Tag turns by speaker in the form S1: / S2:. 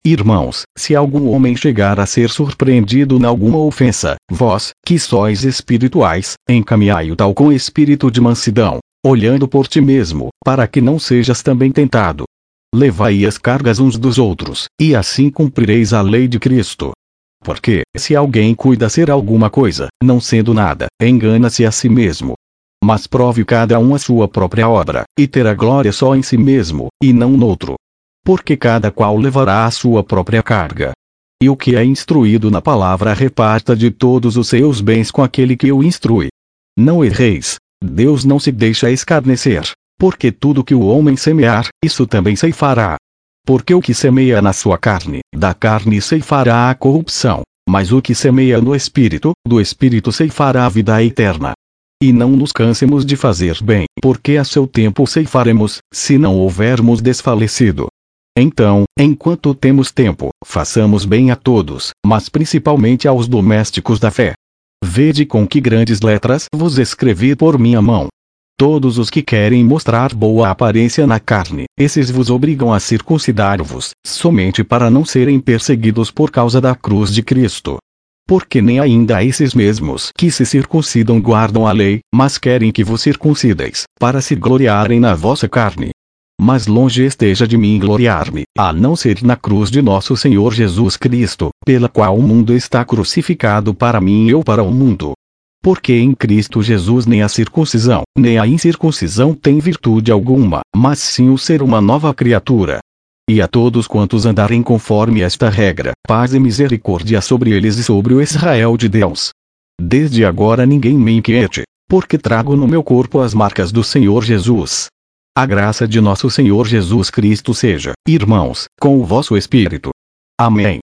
S1: Irmãos, se algum homem chegar a ser surpreendido em alguma ofensa, vós, que sois espirituais, encaminhai-o tal com espírito de mansidão, olhando por ti mesmo, para que não sejas também tentado. Levai as cargas uns dos outros, e assim cumprireis a lei de Cristo. Porque, se alguém cuida ser alguma coisa, não sendo nada, engana-se a si mesmo. Mas prove cada um a sua própria obra, e terá glória só em si mesmo, e não noutro. Porque cada qual levará a sua própria carga. E o que é instruído na palavra reparta de todos os seus bens com aquele que o instrui. Não erreis, Deus não se deixa escarnecer, porque tudo que o homem semear, isso também ceifará. Porque o que semeia na sua carne, da carne ceifará a corrupção, mas o que semeia no Espírito, do Espírito ceifará a vida eterna. E não nos cansemos de fazer bem, porque a seu tempo ceifaremos, se não houvermos desfalecido. Então, enquanto temos tempo, façamos bem a todos, mas principalmente aos domésticos da fé. Vede com que grandes letras vos escrevi por minha mão. Todos os que querem mostrar boa aparência na carne, esses vos obrigam a circuncidar-vos, somente para não serem perseguidos por causa da cruz de Cristo. Porque nem ainda esses mesmos que se circuncidam guardam a lei, mas querem que vos circuncideis, para se gloriarem na vossa carne. Mas longe esteja de mim gloriar-me, a não ser na cruz de nosso Senhor Jesus Cristo, pela qual o mundo está crucificado para mim e eu para o mundo. Porque em Cristo Jesus nem a circuncisão, nem a incircuncisão tem virtude alguma, mas sim o ser uma nova criatura. E a todos quantos andarem conforme esta regra, paz e misericórdia sobre eles e sobre o Israel de Deus. Desde agora ninguém me inquiete, porque trago no meu corpo as marcas do Senhor Jesus. A graça de nosso Senhor Jesus Cristo seja, irmãos, com o vosso espírito. Amém.